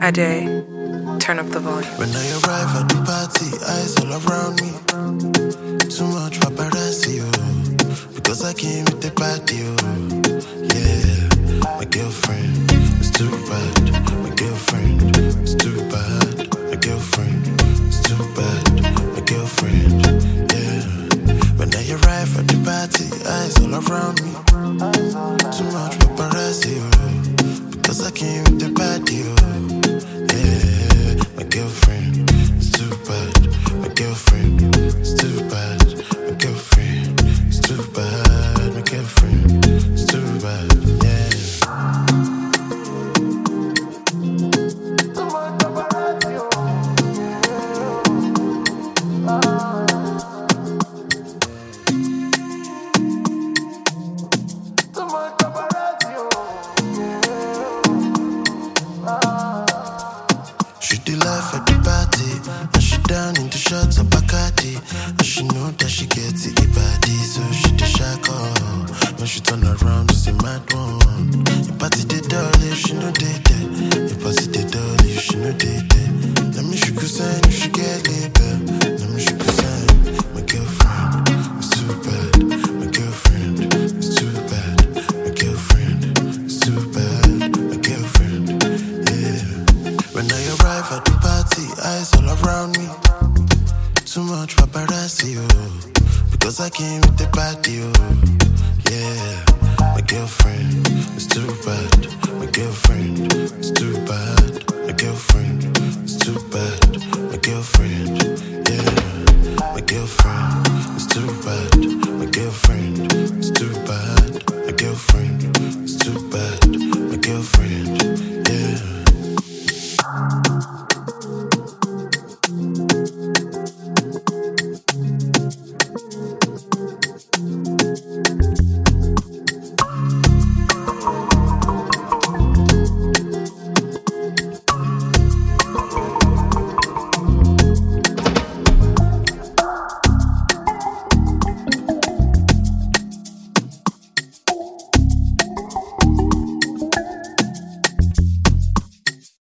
Ade, turn up the volume. When I arrive at the party, eyes all around me. Too much paparazzi, oh, because I came with the party, oh. Yeah, my girlfriend is too bad. My girlfriend is too bad. My girlfriend is too bad. My girlfriend, yeah. When I arrive at the party, eyes all around me. Too much paparazzi, oh, because I came with the party, oh. Yeah, my girlfriend is too bad. My girlfriend is too bad. My girlfriend is too bad. My girlfriend is too bad. Yeah. She did life at the party, and she down in the shots of Bacardi. And she know that she gets it body, so she did shack off. When she turn around, it's a mad one. Your party did dolly, if she know they there. Your party did dolly, if she know they there. Let me shoot you sign, if she get label. Let me shoot you sign. My girlfriend is too bad. My girlfriend is too bad. My girlfriend is too bad. My girlfriend, yeah. When I arrive at the party, eyes all around me. Too much paparazzi, oh, because I came with the party, oh. Yeah, my girlfriend is too bad. My girlfriend is too bad. My girlfriend is too bad. My girlfriend, yeah. My girlfriend is too bad. My girlfriend